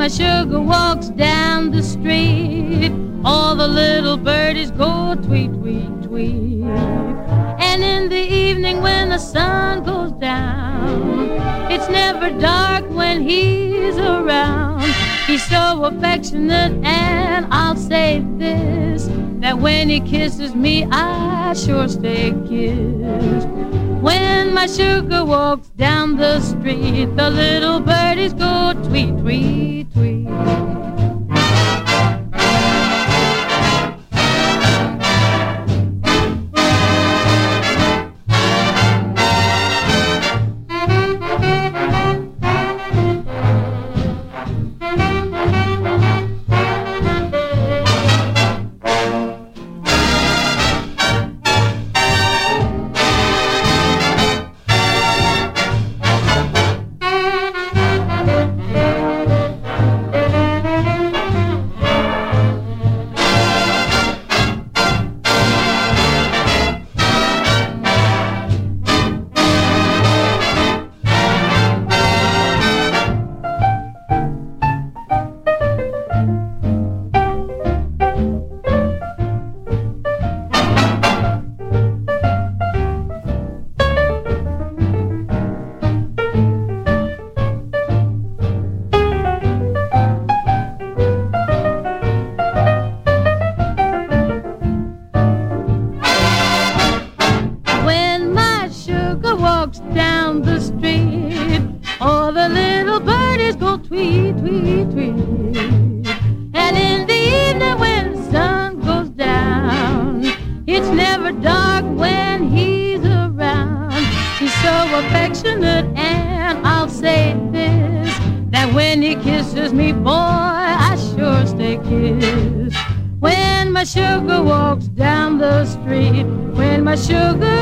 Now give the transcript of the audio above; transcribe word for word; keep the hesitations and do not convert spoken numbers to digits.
my sugar walks down the street, all the little birdies go tweet, tweet, tweet. And in the evening when the sun goes down, it's never dark when he's around. He's so affectionate, and I'll say this, that when he kisses me, I sure stay kissed. When my sugar walks down the street, the little birdies go tweet, tweet, tweet. Down the street, all the little birdies go tweet, tweet, tweet. And in the evening when the sun goes down, it's never dark when he's around. He's so affectionate, and I'll say this, that when he kisses me, boy, I sure stay kissed. When my sugar walks down the street, when my sugar